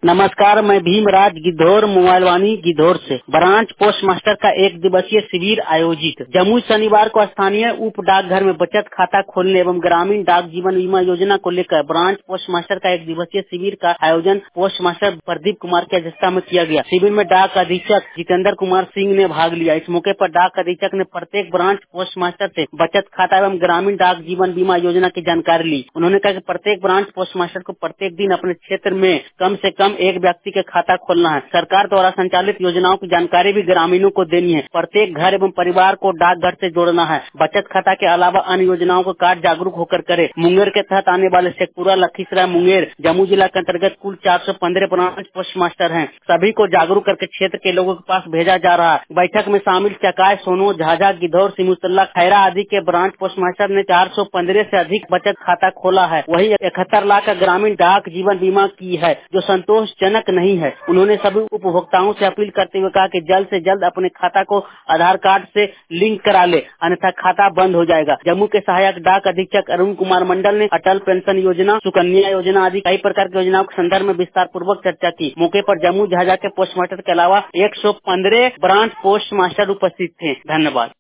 नमस्कार, मैं भीमराज गिद्धौर मोबाइलवानी गिद्धौर से। ब्रांच पोस्ट मास्टर का एक दिवसीय शिविर आयोजित। जमुई शनिवार को स्थानीय उप डाकघर में बचत खाता खोलने एवं ग्रामीण डाक जीवन बीमा योजना को लेकर ब्रांच पोस्ट मास्टर का एक दिवसीय शिविर का आयोजन पोस्ट मास्टर प्रदीप कुमार की अध्यक्षता में किया गया। शिविर में डाक अधीक्षक जितेंद्र कुमार सिंह ने भाग लिया। इस मौके पर डाक अधीक्षक ने प्रत्येक ब्रांच पोस्ट मास्टर से बचत खाता एवं ग्रामीण डाक जीवन बीमा योजना की जानकारी ली। उन्होंने कहा कि प्रत्येक ब्रांच पोस्ट मास्टर को प्रत्येक दिन अपने क्षेत्र में कम से कम एक व्यक्ति के खाता खोलना है। सरकार द्वारा संचालित योजनाओं की जानकारी भी ग्रामीणों को देनी है। प्रत्येक घर एवं परिवार को डाकघर से जोड़ना है। बचत खाता के अलावा अन्य योजनाओं को कार्ड जागरूक होकर करे। मुंगेर के तहत आने वाले शेखपुरा, लखीसराय, मुंगेर, जमुई जिला के अंतर्गत कुल 415 ब्रांच पोस्ट मास्टर हैं। सभी को जागरूक करके क्षेत्र के लोगों के पास भेजा जा रहा है। बैठक में शामिल चकाय, सोनो, झाझा, गिद्धौर, सिमुतल्ला, खैरा आदि के ब्रांच पोस्ट मास्टर ने 415 से अधिक बचत खाता खोला है। वही 71 लाख का ग्रामीण डाक जीवन बीमा की है, जो संतोषजनक नहीं है। उन्होंने सभी उपभोक्ताओं से अपील करते हुए कहा कि जल्द से जल्द अपने खाता को आधार कार्ड से लिंक करा ले, अन्यथा खाता बंद हो जाएगा। जम्मू के सहायक डाक अधीक्षक अरुण कुमार मंडल ने अटल पेंशन योजना, सुकन्या योजना आदि कई प्रकार की योजनाओं के संदर्भ में विस्तार पूर्वक चर्चा की। मौके पर जम्मू झाझा के पोस्ट मास्टर के अलावा 115 ब्रांच पोस्ट मास्टर उपस्थित थे। धन्यवाद।